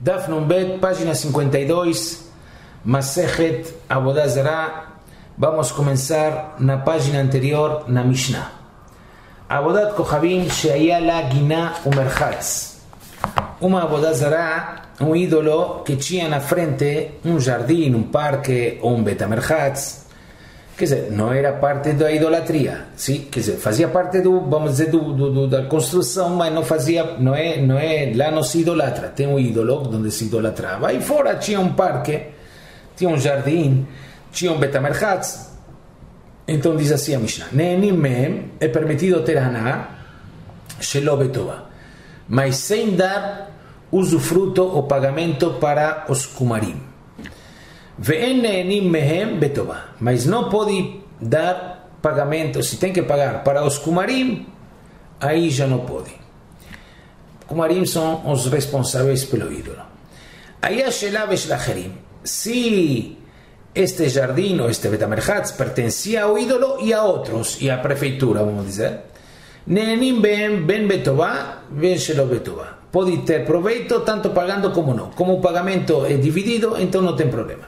Daf Numbet, página 52, Masejet Avodah Zará. Vamos a comenzar na página anterior, na Mishnah. Avodat Kohavim Sheaya la Gina Umerhatz. Uma Avodah Zará, um ídolo que tinha na frente um jardim, um parque ou um Betamerhatz. Quer dizer, não era parte da idolatria, sim? Quer dizer, fazia parte vamos dizer, da construção, mas não fazia, não é, lá não se idolatra. Tem um ídolo onde se idolatrava. Aí fora tinha um parque, tinha um jardim, tinha um Betamerhatz. Então diz assim a Mishnah: Ne'enim mehem, é permitido ter haná, shelo betová, mas sem dar usufruto ou pagamento para os kumarim. Ve'en ne'enim mehem betová, mas não pode dar pagamento, se tem que pagar para os kumarim, aí já não pode. Kumarim são os responsáveis pelo ídolo. Aí a shelah v'shlacherim, se este jardim ou este Betamerhatz pertencia ao ídolo e a outros, e à prefeitura, vamos dizer, ne'enim mehem ben betová, ben shelo betová, pode ter proveito tanto pagando como não. Como o pagamento é dividido, então não tem problema.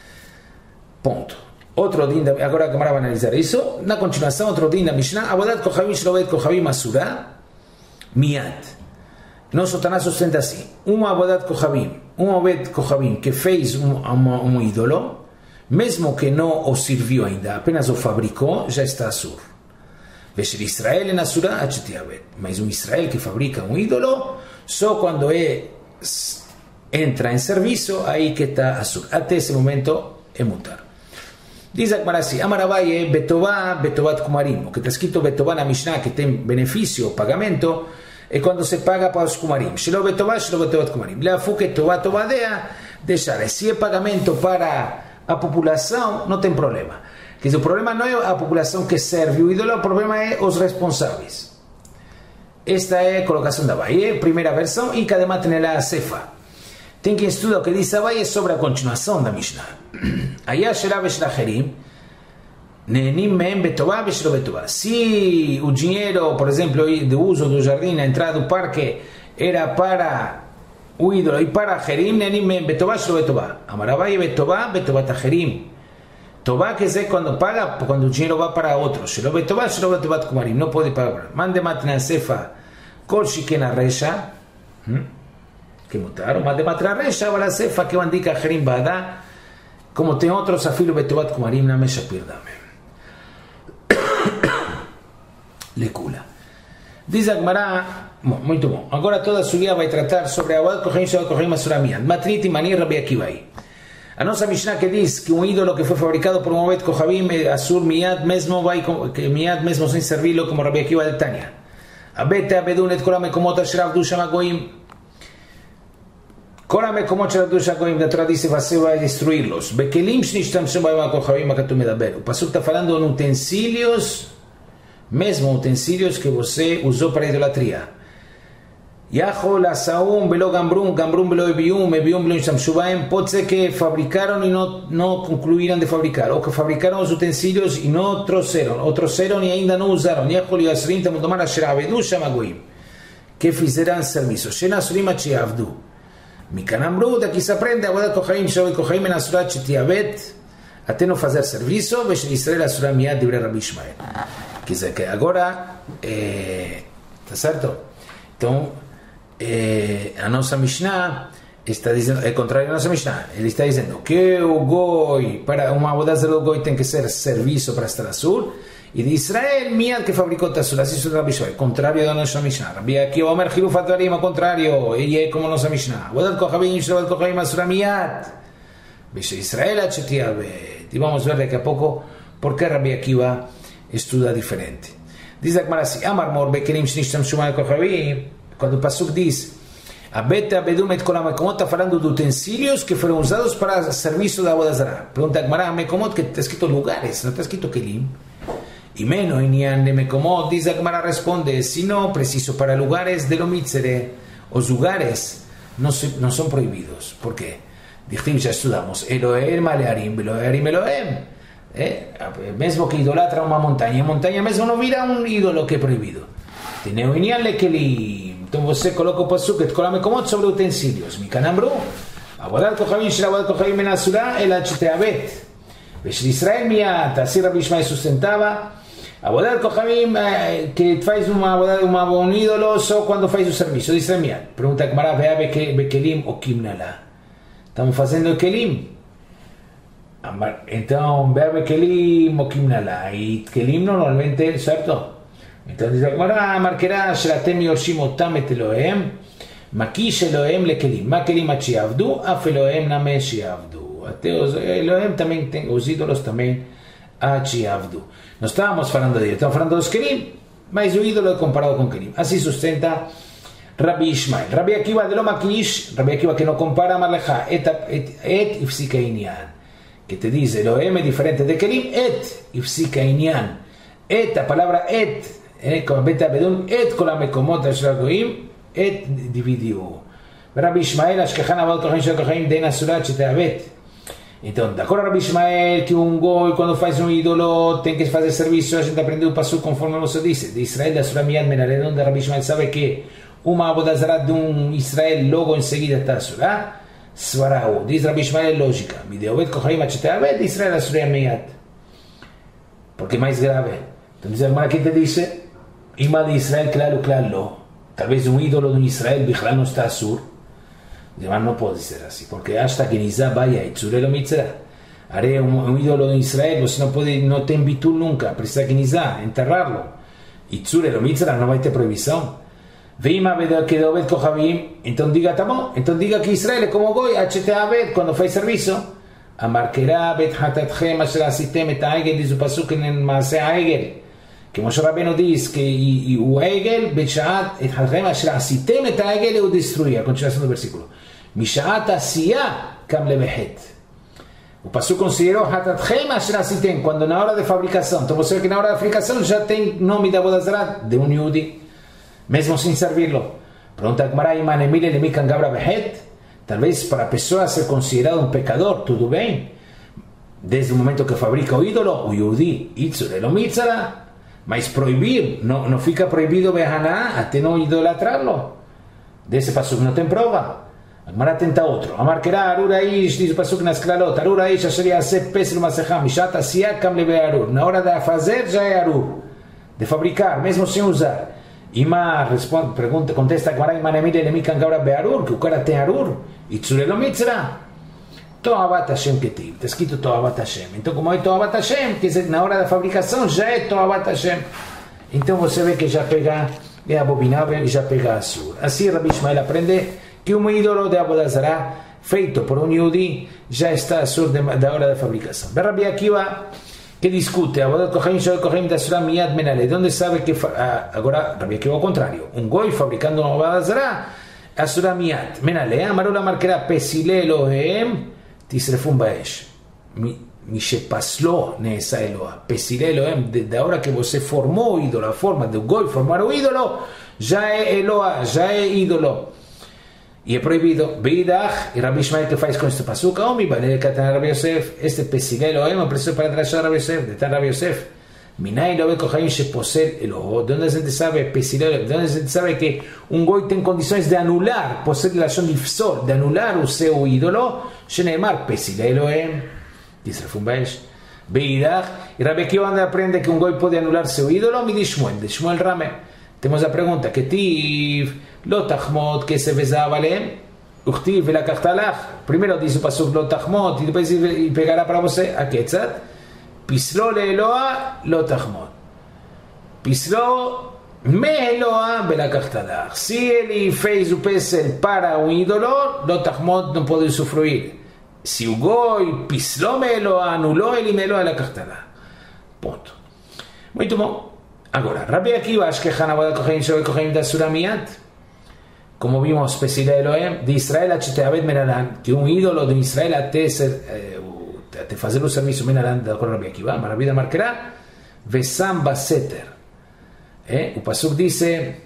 Ponto. Outro din, agora a Gemara vai analisar isso. Na continuação, outro din da Mishnah: Avodat Kohavim Shlovet Kohavim Asura Miyad. Nosso Taná sustenta assim: um Avodat Kohavim, um Obed Kohavim que fez um ídolo, mesmo que não o serviu ainda, apenas o fabricou, já está Asur. Vesher Israel en Asura Achetiavet. Mas um Israel que fabrica um ídolo, só quando entra em serviço, aí que está Asur. Até esse momento é mutar. Diz a Gemara assim: Amarabai é betová, betovat kumarim. O que está escrito betová na Mishnah, que tem benefício, pagamento, é quando se paga para os kumarim. Shelo betová, shelo betovat kumarim. Leafu que tová tovadea, deixar. Se é pagamento para a população, não tem problema. Quer dizer, o problema não é a população que serve o ídolo, o problema é os responsáveis. Esta é a colocação da Bahia, primeira versão, e cada uma tem lá a cefa. Tem que estudar o que diz a Bahia sobre a continuação da Mishnah. Aí a shelah v'shlacherim, ne'enim mehem betová v'shelo betová. Se o dinheiro, por exemplo, do uso do jardim, na entrada do parque, era para o ídolo e para Herim, ne'enim mehem betová v'shelo betová. Amarabai betová, betovat Herim. Tová quer dizer quando paga, quando o dinheiro vai para outro. Shelo betová, shelo betovat kumarim. Não pode pagar. Mande matna sefa kol shiken arresha. Que mutaram, mas de matra resha, agora sefa que indica Herim badá. Como tem outros afilo betovat kumarim na mesha pirdame. Lecula. Diz a Gemara, muito bom. Agora toda a sugia vai tratar sobre a Avodat Kohavim Shlovet Kohavim Asura Miyad. Matrit Mani Rabbi Akiva. A nossa Mishnah que diz que um ídolo que foi fabricado por um Avodat Kohavim Asur Miyad mesmo vai Miyad mesmo sem servi-lo, como Rabbi Akiva de Tanya. Abete abedun et kol hamekomot asher avdu sham hagoyim. Kol hamekomot asher avdu sham hagoyim, da Torá diz: você vai destruí-los. Bekelim shnishtamshu b'Avodat Kohavim hakatuv medaber. O pasuk está falando de utensílios, mesmo utensílios que você usou para a idolatria. Yachol asaum belo gambrum, gambrum belo ebium, ebium belo shamshubaim. Pode ser que fabricaram e não concluíram de fabricar, ou que fabricaram os utensílios e não trouxeram e ainda não usaram. Yachol yasrim tamudomar asher avedu shamagoim, que fizeram serviço. Shena surim achiavdu. Mikanamru, daqui se aprende Avodat Kohavim Shlovet Kohavim Asura Chetiavet, até não fazer serviço. Vesher Israel Asura Miyad divrei Rabbi Ishmael. Quer dizer que agora tá certo? Então a nossa Mishnah está dizendo, é contrário à nossa Mishnah. Ele está dizendo que o Goi, para uma Avodah Zará do Goi tem que ser serviço para estar Asur, e de Israel, Miyad que fabricou Asur. Assim é o Rabbi Ishmael, contrário da nossa Mishnah. Rabbi Akiva Omer Hilufat Dvarim, ao contrário, e é como a nossa Mishnah. Avodat Kohavim Shlovet Kohavim Asura Miyad Vesher Israel Achetiavet. E vamos ver daqui a pouco por que Rabbi Akiva estuda diferente. Diz a Gemara assim: Amar mor bekelim shnishtamshu b'Avodat Kohavim. Quando o pasuk diz abete abedum et kol hamekomot, está falando de utensílios que foram usados para serviço da Avodah Zará. Pergunta a Gemara: Mekomot, que está escrito lugares, não está escrito kelim. E menos inyan de mekomot. Diz a Gemara, responde: se não preciso para lugares de lo mitzere, os lugares não são proibidos. Por quê? Já estudamos Eloher malearim, Eloherim Elohem. Mesmo que idolatra uma montanha, a montanha mesmo não vira um ídolo que é proibido. Teneu inyan le kelim. Então você coloca o pasuk et kol hamekomot sobre utensílios. Mikan amru, avodat kochavim shel avodat kochavim ben asura el ad sheteavet. Veshel Israel miyat, assim Rabbi Ishmael sustentava, avodat kochavim, que faz um ídolo só quando faz o serviço de Israel miyat. Pergunta a Gemara, vea bekelim o kimnala. Estamos fazendo kelim. Então, vea bekelim o kimnala. E kelim normalmente, certo? Então diz a Gemara, marquerá shelatem yorshim otam et Elohem, makish Elohem lekelim, ma kelim at shiavdu, af Elohem name shiavdu. Até os Elohem também tem, os ídolos também at shiavdu. Não estávamos falando de estamos falando dos kelim, mas o ídolo é comparado com kelim. Assim sustenta Rabbi Ishmael. Rabbi Akiva de lo makish, Rabbi Akiva que não compara marlecha et ifsika inyan, que te diz Elohem é diferente de kelim, et ifsika inyan. Et, a palavra et, como beta bedun, et kol hamekomot asher goim, et dividiu. Rabbi Ishmael, ashkechan avodat kochavim shel kochavim den asura sheteavet. Então, de acordo a Rabbi Ishmael, que um goi, quando faz um ídolo, tem que fazer serviço, a gente aprendeu o pasuk conforme você disse, de Israel, da Asura miyad menaled, onde Rabbi Ishmael sabe que uma avodah zará de um Israel logo em seguida está Asura, svarau. Diz Rabbi Ishmael, lógica, mideovet kochavim at sheteavet, Israel Asura miyad. Porque é mais grave. Então diz a Gemara que te dice, Ima de Israel, claro, claro, talvez um ídolo de Israel, Bichlal não está Asur. Diz, mas não pode ser assim, porque hasta que Nizá vaya, Itzurelo Mitzra. Haré um ídolo de Israel, você não pode, não tem bitul nunca, precisa que Nizá, enterrarlo. Itzurelo Mitzra, não vai ter proibição. Veima Kedovet Kochavim, então diga, tá bom, então diga que Israel é como Goi, Acheteavet, quando faz serviço. Amarquerá bet hatatchem asher asitem et haegel, diz o pasuk em Maaseh Haegel, que Moshe Rabbeinu diz que o Haegel beshaat et hatatchem asher asitem et haegel o destruir. A continuação do versículo. Mishaat asiyah kam lebehet. O pasuk considerou hatatchem asher asitem, quando na hora de fabricação. Então você vê que na hora da fabricação já tem nome da avodah zará de um Yehudi, mesmo sem servi-lo. Pergunta a Gemara, iman emile lemikan gabra behet. Talvez para a pessoa ser considerado um pecador, tudo bem, desde o momento que fabrica o ídolo, o Yehudi, Itzurelo Mitzara, mas proibir, não fica proibido Behaná até não idolatrá-lo. Desse pasuk não tem prova. Agora tenta outro. Amarquerá Arur Aish, diz o pasuk nas Klalot, Arur Aish asher yaseh pesel masechá, mishat asiyah kam lebe Arur. Na hora de fazer já é Arur, de fabricar, mesmo sem usar. Ima responde, pergunta, contesta Gemara, Iman emile lemikan gabra be'arur, que o cara tem Arur, Itzurelo Mitzra. Toavat Hashem ketiv, está escrito Toavat Hashem. Então, como é Toavat Hashem, quer dizer, na hora da fabricação já é Toavat Hashem. Então você vê que já pega, é abominável e já pega Asur. Assim Rabbi Ishmael aprende que um ídolo de avodah zará feito por um Yehudi já está Asur da hora da fabricação. Rabbi Akiva, que discute, avodat kochavim shel kochavim da asura miyad menaled, onde sabe que, agora Rabbi Akiva ao contrário, um goi fabricando uma avodah zará, asura miyad menaled, amarula marquera pesile Elohem, tisrefum baesh. Mishepaslo nessa Eloha, pesile Elohem, da hora que você formou o ídolo, a forma do goi formar o ídolo, já é Eloha, já é ídolo. E é proibido. Beidach, e Rabbi Ishmael que faz com este pasuk, Omi, Balei Katan Rabbi Yosef, este pesile Elohem, é preciso para trazer Rabbi Yosef, de tan Rabbi Yosef. Minai lo ve kochavim sheposel Eloho. De onde a gente sabe, pesile Elohem, de onde a gente sabe que um goi tem condições de anular, posel la shon difsol, de anular o seu ídolo, sheneemar pesile Elohem, diz Refumbaesh. Beidach, e Rabbi Akiva aprende que um goi pode anular seu ídolo, mi de Shmuel Rame. Temos a pergunta, que tiv, lo tachmot, que se vezava alem, uchtiv, velakachtalach. Primeiro diz o pasuk lo tachmot, e depois pegará para você a ketzat. Pislo le Eloha, lo tachmot. Pislo me Eloha, velakachtalach. Se ele fez o pesel para um ídolo, lo tachmot não pode usufruir. Se o goi pislo me Eloha, anulou ele me Eloha, velakachtalach. Ponto. Muito bom. Agora, Rabbi Akiva, ashkechan avodat kochavim shel kochavim da asura miyad. Como vimos, pesile Elohem, de Israel a sheteavet menalan, que um ídolo de Israel até fazer o serviço menalan, de acordo com Rabbi Akiva, mas Rabbi marcará, vesam baseter. O pasuk diz,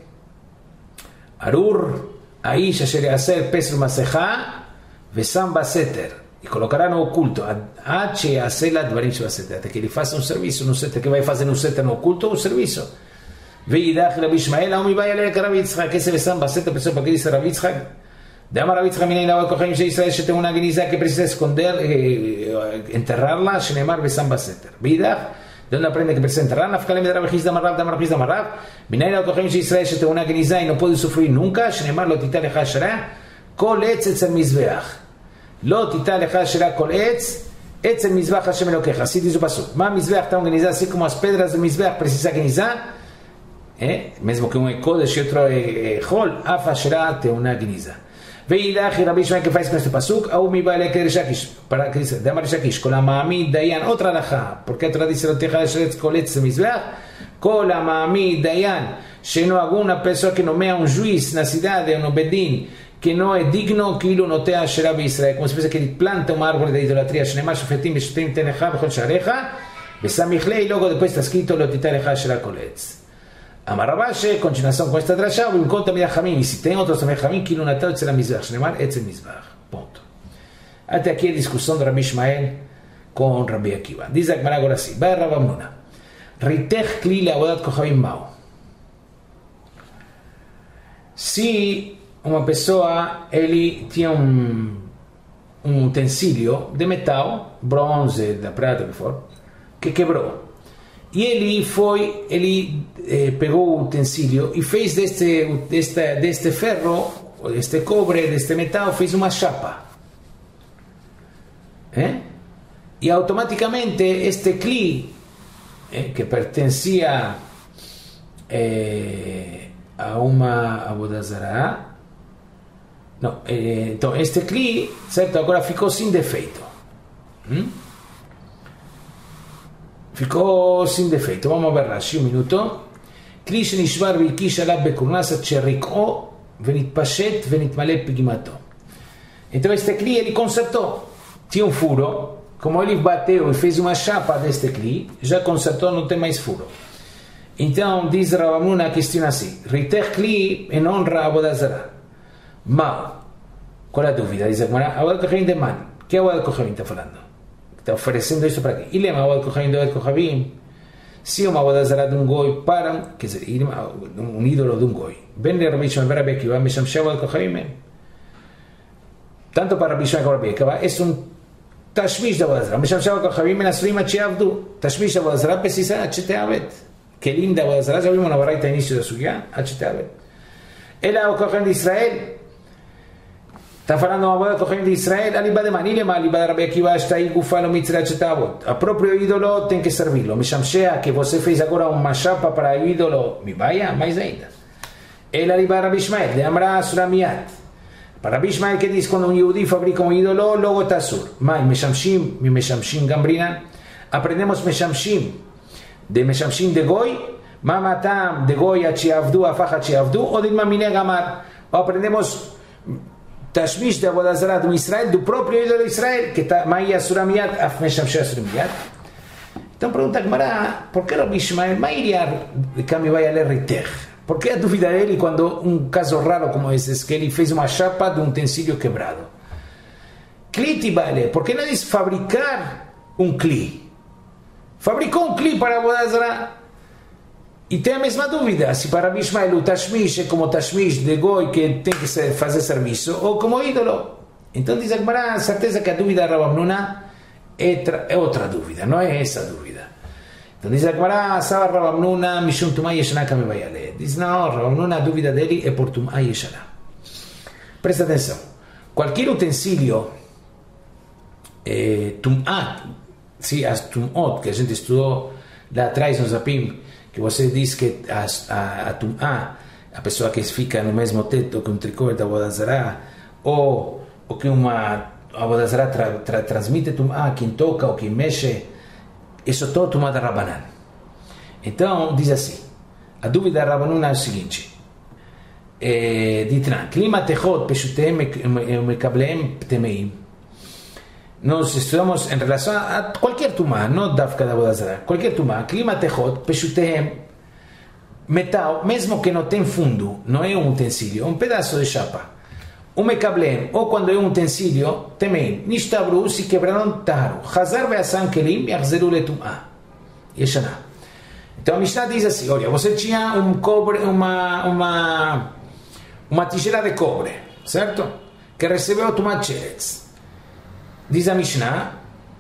Arur, aish asher yaser pesel masechá, vesam baseter. E colocará no oculto, até que ele faça um serviço no seter, que vai fazer no seter no oculto um serviço. Veidach Rabbi Ishmael, Aumi vaya a leer que Rabbi Yitzhak, que se besan baseta, pensó para qué dice Rabbi Yitzhak. De Amar Rabbi Yitzhak, mira, la Kohanim de Israel, yo tengo una geniza que precisa esconder, enterrarla, Shenemar besan baseter. Veidach, ¿de dónde aprende que precisa enterrarla? Fkalem de Rabbi Hizda Marab, de Rabbi Hizda Marab. Mira, la Kohanim de Israel, yo tengo una geniza y no puede sufrir nunca, Shenemar lo tita lecha shara, kol etz etzel mizbeach. Lo tita lecha shara kol etz. Etzel mizbeach Hashem Elokecha. Así dice el pasuk. Ma mizbeach está organizado así como as pedras de mizbeach precisa geniza. Mesmo que um é Kodesh e outro é Chol, Afa Shera Teuna Gniza. Veidach e Rabbi Ishmael que faz com este pasuk, Au mi baile que Rishakish, para que diz, Damar Rishakish, Kol Amami Dayan, outra alahá, porque a outra diz, Lotecha Sheret Koletz Mizbeach, Kol Amami Dayan, Sheno alguma pessoa que nomeia juiz na cidade, no Bedin, que não é digno, que ele notea Shera Israel, como se pensa que ele planta uma árvore de idolatria, Shenemar Shofetim, Beshutim Tenecha, Bechol Sharecha, Besamichlei, logo depois está escrito, Lotitalecha Shera Koletz. Amarabashe, continuação com esta drachá, o encontro de Hamim, e se tem outros também Hamim, que não natal será Mizbach, Shnemar, Etzel Mizbach. Ponto. Até aqui a discussão de Rabbi Ishmael com Rabbi Akiva. Diz a Gemara agora assim, vai Rav Amnuna, Ritech Kli Leavodat Kohavim Mau. Se uma pessoa, ele tinha um utensílio de metal, bronze, da prata, que for, que quebrou. E ele pegou o utensílio e fez deste ferro, deste cobre, deste metal, fez uma chapa. E automaticamente este cli, que pertencia a uma avodah zará, não, então este cli, certo, agora ficou sem defeito. Ficou sem defeito. Vamos ver Rashi um minuto. כלי שנשבר והקיש עליו בקורנס עד שריקעו ונתפשט ונתמלא פגימתו. Então este cli ele consertou. Tinha um furo. Como ele bateu e fez uma chapa deste cli, já consertou, não tem mais furo. Então diz Rav Amnuna a questão assim: Ritech cli em honra a avodah zará. Mal. Qual é a dúvida? Diz a Gemara: avodah kohanim de man. Que avodah kohanim está falando? Está oferecendo isso para quê? Ilema avodah kohanim de avodah kohanim. Se uma avodah zará de um goi para, quer dizer, um ídolo de um goi. Ben de Rabbi Shimon ben Rabbi Akiva, mesham avodah kohanim. Tanto para Rabbi Shimon como Rabbi Akiva, é tashmish de avodah zará. Mesham avodah kohanim menasurim ad she'avdu. Tashmish de avodah zará precisa ad she'te'avet. Kelim de avodah zará, já vimos na baraita início da sugya, ad she'te'avet. Ela o kohen de Israel. Está falando uma avodah kohen de Israel, aliba de manilema, aliba de Rabbi Akiva, está aí gufalo mitzvah she'te'avot. A próprio ídolo tem que servi-lo. Mesham que você fez agora uma chapa para o ídolo, me vai mais ainda. Ela aliba de Rabbi Ishmael, de Amra Suramiat. Para Rabbi Ishmael que diz quando um Yehudi fabrica um ídolo, logo está sur. Mas Meshamshim Gambrinan, aprendemos Meshamshim, de Meshamshim de Goi, Mamatam de Goi a Chiavdu, a Faja Chiavdu, ou de Mamine Gamar. Ou aprendemos Tashmish de avodah zará do Israel, do próprio ídolo de Israel, que está Maia Suramiat, Af Meshamshim Suramiat. Então pergunta a Gemara, por que Rabbi Ishmael, Mairia, que me vai a ler Ritech? Por que a dúvida dele quando um caso raro como esse, que ele fez uma chapa de um utensílio quebrado? Kli vale, por que não diz fabricar um kli? Fabricou um kli para avodah zará. E tem a mesma dúvida, se para Rabbi Ishmael o tashmish é como o tashmish de goi que tem que fazer serviço, ou como ídolo. Então diz a Gemara, certeza que a dúvida de Rav Amnuna é outra dúvida, não é essa dúvida. Então diz a Gemara, sabe Rav Amnuna, mishum tumá yeshana que me vai a ler. Diz, não, Rav Amnuna, a dúvida dele é por tumá yeshana. Presta atenção, qualquer utensílio, tumá, sim, as tumot que a gente estudou lá atrás no Zapim, que você diz que a tumá, a pessoa que fica no mesmo teto que um tricô da avodah zará, ou que uma avodah zará transmite tumá, quem toca ou quem mexe, isso é todo tumá da Rabanan. Então, diz assim, a dúvida da Rabanuna é o seguinte, Ditran, clima techot peshutem mekableem ptemeim. Nós estudamos em relação a qualquer tumá, não dafka da avodah zará, qualquer tumá, clima techot peshutem, metal, mesmo que não tem fundo, não é um utensílio, é um pedaço de chapa. O mekableem, ou quando é um utensílio, temeim, nishtabru, se quebraram taru, chazar ve'asan kelim, yachzeru letumá. Yeshana. Então Então a Mishnah diz assim, olha, você tinha uma tigela de cobre, certo? Que recebeu Tumat Sheretz. Diz a Mishnah,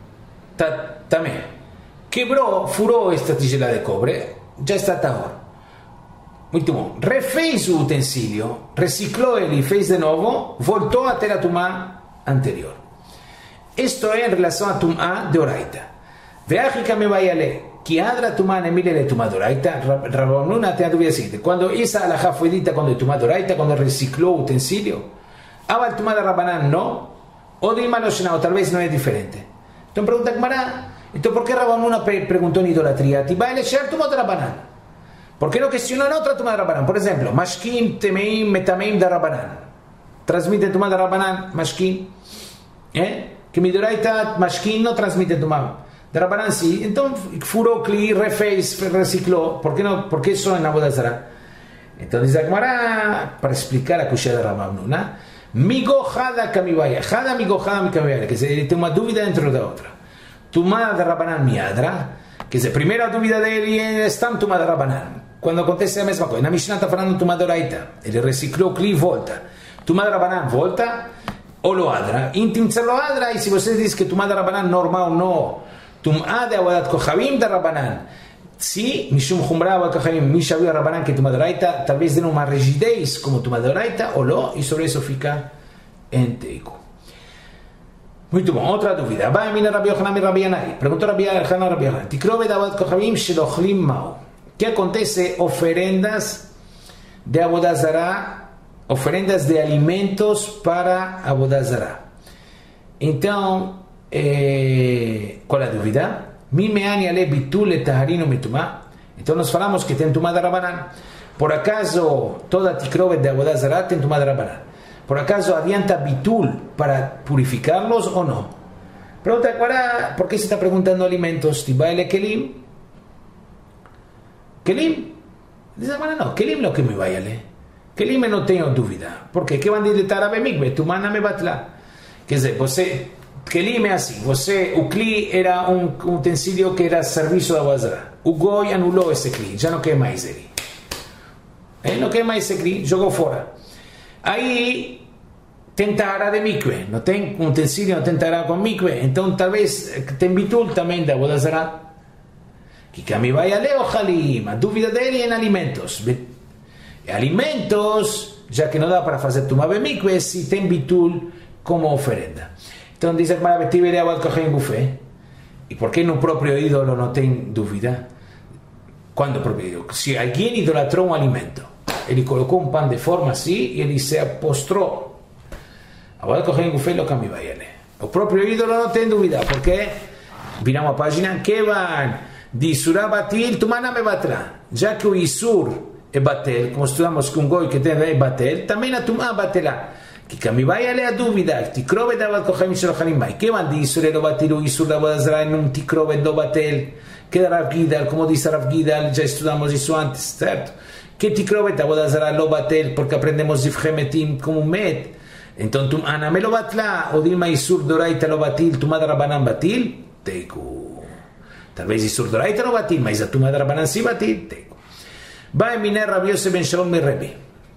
também, quebrou, furou esta tigela de cobre, já está tahor. Muito bom. Refez o utensílio, reciclou ele, fez de novo, voltou a ter a Tumá anterior. Isto é em relação a Tumá de Oraita. Veájica me vai a ler. Que adra Tumá nemile le Tumá de Oraita. Rabbanuna tem a dúvida seguinte. Quando essa alajá foi dita quando é Tumá de Oraita, quando reciclou o utensílio, Abal Tumá de Rabbanan não, ou de Imaloshina, ou talvez não é diferente. Então pergunta Gmará, então por que Rabbanuna perguntou em idolatria? Vai eleger Tumá de Rabbanan. ¿Por qué no cuestionan otra Tumá de Rabbanan? Por ejemplo, Mashkin, Temeim, Metameim de Rabbanan. Transmite Tumá de Rabbanan, Mashkin. Que Midoraita, Mashkin no transmite Tumá de Rabbanan, sí. Entonces, furó, Kli, refez, recicló. ¿Por qué no? ¿Por qué eso en Avodah Zará? Entonces, Agmará, para explicar la cuchilla de Rabbanuna, Migo Hada Kamibaya. Hada Migo Hada Kamibaya. Que se tiene una dúvida dentro de otra. Tumá de Rabbanan Miadra. Que se primera dúvida de él es tam Tumá de Rabbanan. Quando acontece a mesma coisa. Na Mishnah está falando Tumá de Oraita. Ele reciclou Kli, volta. Tumá de Rabbanan, volta. Ou lo adra. Intimtzer lo adra. E se você diz que Tumá de Rabbanan normal, não. Tumá de Avodat Kohavim de Rabbanan. Se, Mishum Humra Avodat Kohavim, Misha viu a Rabbanan que Tumá de Oraita, talvez dê uma rigidez como Tumá de Oraita, ou lo, e sobre isso fica em teico. Muito bom, outra dúvida. Vai mina Rabbi Yochanan e Rabbi Yanai. Perguntou Rabbi Yochanan. Tikrove de Avodat Kohavim shelochlim mao. Que acontece? Oferendas de Avodah Zará, oferendas de alimentos para Avodah Zará. Então, qual é a dúvida? Mimeani ale bitul etaharino mitumá. Então nós falamos que tem Tumá de Rabbanan. Por acaso toda tikrovet de Avodah Zará tem Tumá de Rabbanan? Por acaso adianta bitul para purificarlos ou não? Pergunta agora, por que se está perguntando alimentos? Tibaile kelim? Kelim? Diz a Mara, não, Kelim não que me vai a ler. Kelim eu não tenho dúvida. Por quê? Que van diretar a Bemikve, tu mana me batla. Quer dizer, você, Kelim é assim, o Kli era um utensílio que era serviço da Avodah Zará. O Goi anulou esse Kli, já não quer mais ele. Ele não quer mais esse Kli, jogou fora. Aí, tem Tahara de Mikve, não tem um utensílio, não tem Tahara com Mikve, então talvez tem Bitul também da Avodah Zará. Que Kami vai a Leo Halim, a dúvida dele é em alimentos. Alimentos, já que não dá para fazer Tumá Bemikve, se tem Bitul como oferenda. Então diz que para Betivere Avodat Kohavim buffet. E por que no próprio ídolo não tem dúvida? Quando o próprio ídolo? Se alguém idolatrou um alimento, ele colocou um pão de forma assim e ele se apostrou. Avodat Kohavim buffet lo Kami vai a ler. O próprio ídolo não tem dúvida, porque viramos a página que vai. De Isurá batil, Tumana me batra. Já que o Isur é bater, como estudamos com Goi que tem é bater, também a Tumá batelá. Que Kami vai a ler a dúvida. Tikrove de Avodat Kohavim shelochalim bai. Que van de Isur e lo batil, o Isur da Avodah Zará num Tikrove do batel. Que da Rav Gidal, como diz Rav Gidal, já estudamos isso antes, certo? Que Tikrove de Avodah Zará lo batel, porque aprendemos Zivchemetim como Met. Então Tumana me lo batla, o Dilma Isur doraita lo batil, Tumá de Rabbanan batil, teiku. Talvez Isur doraita não batil, mas a Tumá de Rabbanan sim batil. Vai minar Rabi Yosef ben Shaul mi Rebbe.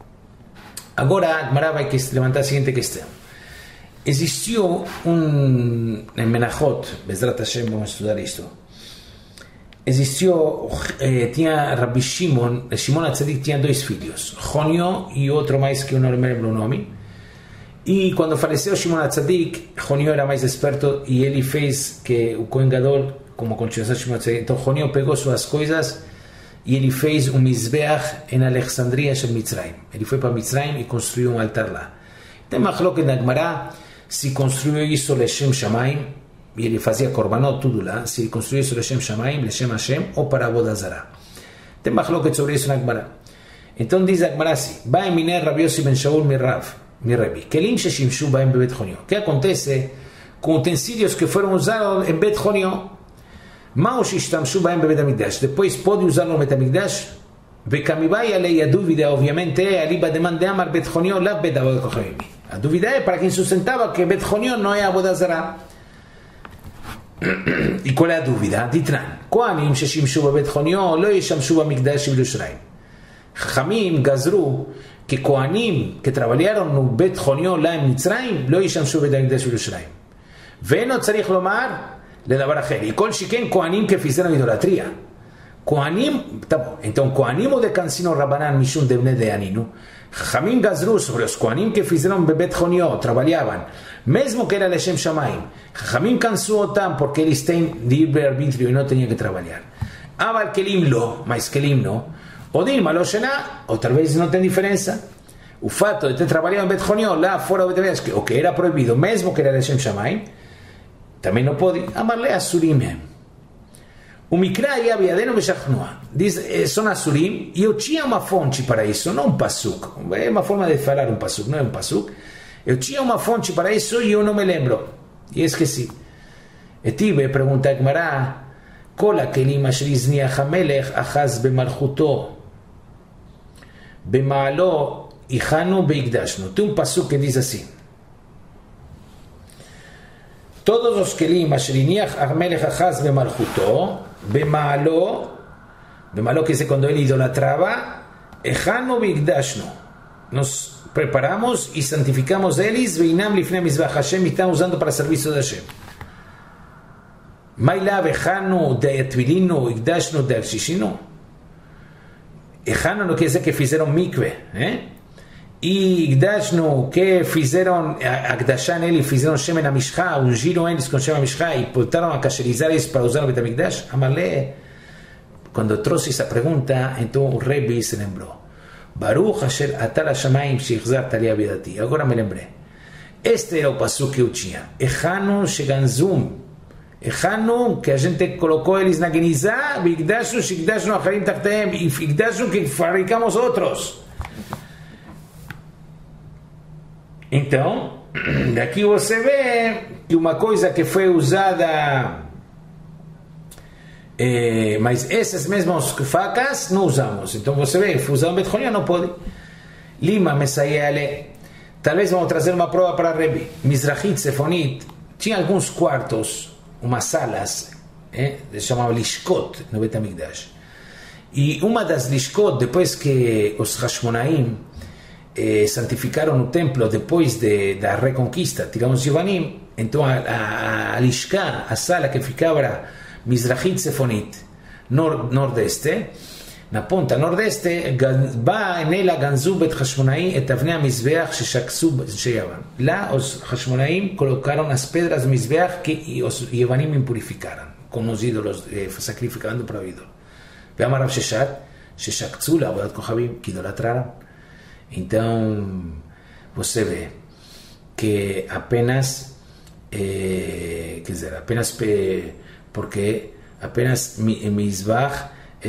Agora a Gemara vai levantar a seguinte questão. Existiu em Menachot, Bezrat Hashem, vamos estudar isto. Existiu, tinha Rabbi Shimon HaTzadik tinha dois filhos, Jonio e outro mais que eu não lembro o nome. E quando faleceu Shimon HaTzadik, Jonio era mais esperto e ele fez que o Kohen Gadol, como continuação de Shimon HaTzadik, então Jonio pegou suas coisas e ele fez um Mizbeach em Alexandria, em Mitzrayim. Ele foi para Mitzrayim e construiu um altar lá. Tem Machlokes na Gemara se construiu isso Leshem Shamayim, e ele fazia korbanot, tudo lá, se ele construiu isso Leshem Shamayim, Leshem Hashem, ou para Avodah Zará. Tem Machlokes sobre isso na Gemara. Então diz a Gemara assim, vai miner Rabbi Yossi ben Shaul mi Rebbe, Kelim sheshimshu baem bebet Jonio. O que acontece com utensílios que foram usados em Bet Jonio? Mao shishtamshu baem bebet Hamikdash. Depois pode usar no Bet Hamikdash? Vekamibai alei, a dúvida, obviamente, é ali bademande de amar Bet Jonio, lá Bet Avodat Kohavim. A dúvida é para quem sustentava que Bet Jonio não é Avodah Zará. ¿Y cuál es la duda? Ditran, Kohanim sheshimshu bebet Jonio lo yeshamshu bamikdash Yerushalayim. Jajamim gazru que Kohanim que trabajaron en Bet Jonio la en Mitzrayim lo yeshamshu bamikdash Yerushalayim. Veno tzarich lomar le davar acher. Y kol shiken Kohanim que hicieron idolatría. Kohanim, entonces Kohanim o de Cancino Rabanan Mishun de Bnei de Aninu. Jajamim gazru sobre los Kohanim que hicieron Bet Jonio trabajaban. Mesmo que era Leshem Shamayim, Jajamim cansó otam porque él está en libre arbitrio y no tenía que trabajar. Abal Kelim lo, mais Kelim no, o Dilma lo Shena, o tal vez no tiene diferencia. El fato de trabajar en Bet Jonio, la fuera de Bet o que era prohibido, mesmo que era Leshem Shamayim, también no puede amarle a Surim. Un Mikra y Abiadeno Beshachnua, son Asurim, y ochia una fonte para eso, no un pasuk. Es una forma de hablar un pasuk, no es un pasuk. Eu tinha uma fonte para isso e eu não me lembro. E esqueci. Etive pergunta a Gemara: כל הכלים אשר הזניח המלך אחז במלכותו במעלו הכנו והקדשנו. Tem um pasuk que diz assim: todos los kelim אשר הניח המלך אחז במלכותו במעלו que dice cuando él idolatraba, הכנו והקדשנו. Nos preparamos y santificamos de Elis, Veinam Lifnei Mizbach Hashem, y estamos usando para el servicio de Hashem. Maila Vejanu de Etvilinu, Igdashnu de Akshishinu. Ejanu no quiere decir que hicieron mikve, y Igdashnu que hicieron Akdashan Eli, hicieron Shemen Amishcha, ungieron Elis con Shemen Amishcha y portaron a kasherizar Elis para usar el Betamikdash. Amarle, cuando troce esa pregunta, entonces Rebbe se lembró. Baruch Asher atal hashamayim shechzarta li avidati. Agora me lembrei. Este era o pasuk que eu tinha. Echanu sheganzum. Echanu, que a gente colocou eles na Genizá, Vigdashu, Shigdashnu, Acharim Tachtem, e Vigdashu que fabricamos outros. Então, daqui você vê que uma coisa que foi usada... mas essas mesmas facas não usamos. Então você vê, usar um Bet Jonio não pode. Lima, Messaíale. Talvez vamos trazer uma prova para Rebbe. Mizrahit, Sefonit, tinha alguns quartos, umas salas, se chamava Lishkot no Bet HaMikdash. E uma das Lishkot, depois que os Hashmonaim santificaram o templo, depois da reconquista, tiramos os Yevanim, então a Lishka, a sala que ficava Mizrahit Sefonit, nordeste, na ponta nordeste, בא נלה גנזו בית חשמונאי את אבני המזבח ששקצו שיוון. Lá os Hashmonaim colocaram as pedras do mizbeach que os Yevanim impurificaram, com os ídolos, sacrificando para o ídolo. ואמר רב ששת, ששקצו לעבודת כוכבים, que idolatraram. Então, você vê que apenas, quer dizer, apenas... porque apenas Mizbeach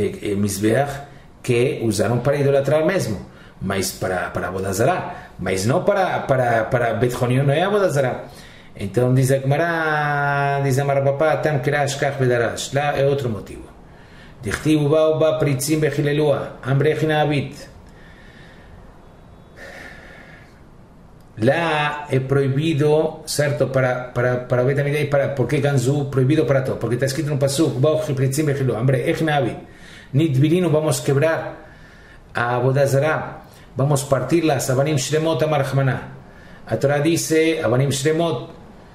que usaram para idolatrar mesmo, mas para Avodazará, mas não para Bet Jonio, não é Avodazará. Então diz a Gemara, diz a Marapapá, Tam Kirash Kach Bedarash, lá é outro motivo. Dichtivu Bau Ba Pritzim Bechilelua, Ambrechina Abit. Lá é proibido, certo, para Betamidei, porque Ganzu, proibido para todo, porque está escrito no pasuk, Nidvilino, vamos quebrar a Avodazará, vamos partir las Avanim Shremot Amarchmaná. A Torah dice, Avanim Shremot,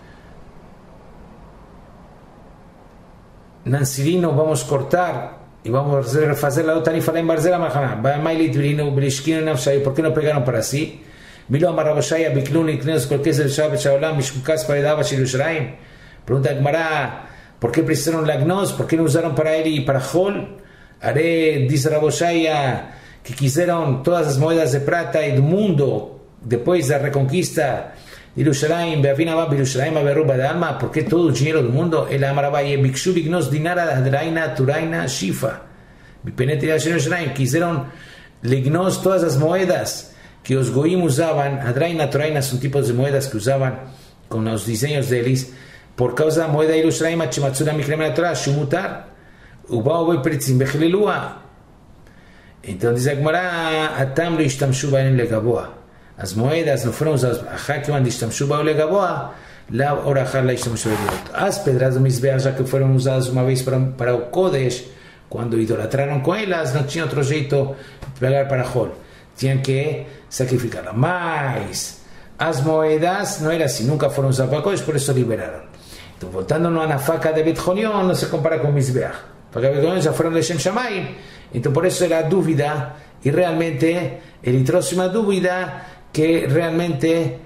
Nansirino, vamos cortar y vamos a refacer la Otanifa en Barzela Amarchmaná. Baamai Nidvilino, Brishkino Nafshay, ¿por qué no pegaron para sí? Milo Amar Rabashaya, Bikluni, Kneos, Kolkez del Shabbat Shaolam, Mishmukas, Paredava, Yerushalayim. Pregunta Gemara, ¿por qué precisaron la Gnos? ¿Por qué no usaron para él y para Hol? Haré, dice Rabashaya, que quisieron todas las monedas de plata y del mundo después de la reconquista de Yerushalayim, Beavinabab, Yerushalayim, Averruba de Alma, ¿por qué todo el dinero del mundo? El Amarabaye, Bikshuli, Gnos, Dinara, Hadraina, Turaina, Shifa. Bipenetria, Yerushalayim, quisieron Lignos todas las monedas que os goim usaban, Hadraina, Toraina son tipos de moedas que usaban con los diseños de Elis, por causa de la moneda de Yerushalayim, Chimatzura, Mikrema, Torah, Shumutar, Ubao, Bepritzim, Bechilelua. Entonces dice Gemara, Atam lo ishtamshu baim legaboa. As moedas no fueron usadas, Ajá que van de ishtamshu baim legaboa, la orajá la ishtamashobeliot. As pedras de Mizbeach, ya que fueron usadas una vez para o Kodesh, cuando idolatraron con ellas, no tinha otro jeito de pegar para Hol. Tenían que sacrificarla. Mas as moedas no era así, nunca fueron usadas para Kodesh, por eso liberaron. Entonces, voltándonos a la faca de Bet Jonión, no se compara con Mizbeach. Para Bet Jonión ya fueron de Shem Shamayim. Entonces, por eso era dúvida, y realmente, el intróxima dúvida, que realmente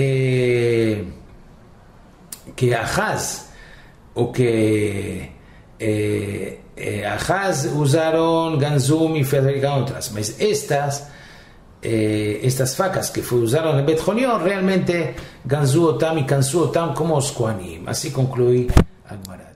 que Ahaz o que Ahaz usaron Ganzum y fabricaron otras, pero estas facas que usaron en Bet Jonión realmente Ganzu Otam y Kansu Otam como os Kohanim. Así concluye Agmará.